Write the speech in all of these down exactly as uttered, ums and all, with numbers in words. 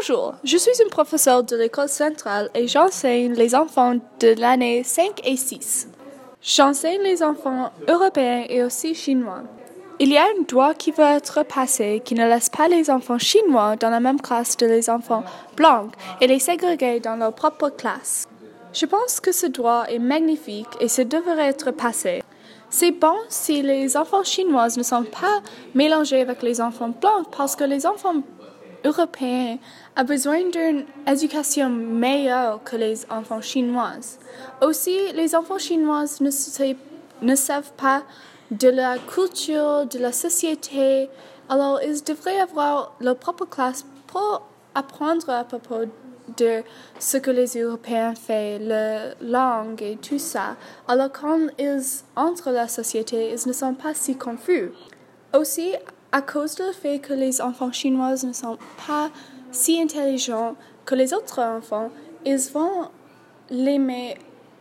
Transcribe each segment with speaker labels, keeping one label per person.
Speaker 1: Bonjour, je suis une professeure de l'école centrale et j'enseigne les enfants de l'année cinq et six. J'enseigne les enfants européens et aussi chinois. Il y a un droit qui veut être passé qui ne laisse pas les enfants chinois dans la même classe que les enfants blancs et les ségréguer dans leur propre classe. Je pense que ce droit est magnifique et ça devrait être passé. C'est bon si les enfants chinois ne sont pas mélangés avec les enfants blancs parce que les enfants européens ont besoin d'une éducation meilleure que les enfants chinois. Aussi, les enfants chinois ne, se, ne savent pas de la culture, de la société, alors ils devraient avoir leur propre classe pour apprendre à propos de ce que les Européens font, la langue et tout ça. Alors quand ils entrent dans la société, ils ne sont pas si confus. Aussi, à cause du fait que les enfants chinois ne sont pas si intelligents que les autres enfants, ils vont les mettre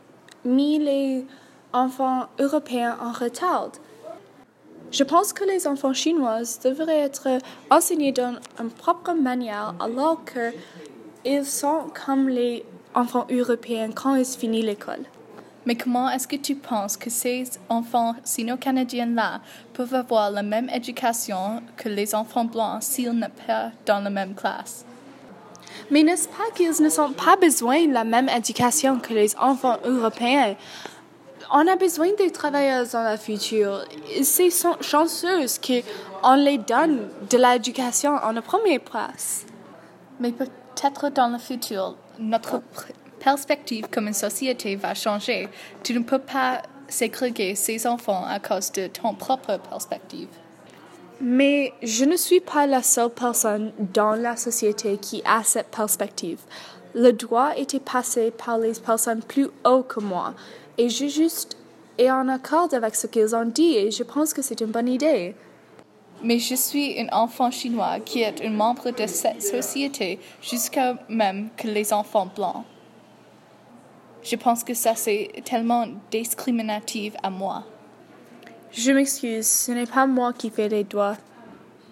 Speaker 1: les enfants européens en retard. Je pense que les enfants chinois devraient être enseignés d'une propre manière alors qu'ils sont comme les enfants européens quand ils finissent l'école.
Speaker 2: Mais comment est-ce que tu penses que ces enfants sino-canadiens-là peuvent avoir la même éducation que les enfants blancs s'ils ne sont pas dans la même classe?
Speaker 1: Mais n'est-ce pas qu'ils ne sont pas besoin de la même éducation que les enfants européens? On a besoin des travailleurs dans le futur. C'est chanceux qu'on les donne de l'éducation en la première place.
Speaker 2: Mais peut-être dans le futur, notre perspective comme une société va changer. Tu ne peux pas ségréguer ces enfants à cause de ton propre perspective.
Speaker 1: Mais je ne suis pas la seule personne dans la société qui a cette perspective. Le droit était passé par les personnes plus hautes que moi. Et je juste est en accord avec ce qu'ils ont dit et je pense que c'est une bonne idée.
Speaker 2: Mais je suis un enfant chinois qui est un membre de cette société jusqu'à même que les enfants blancs. Je pense que ça c'est tellement discriminatif à moi.
Speaker 1: Je m'excuse, ce n'est pas moi qui fais les droits.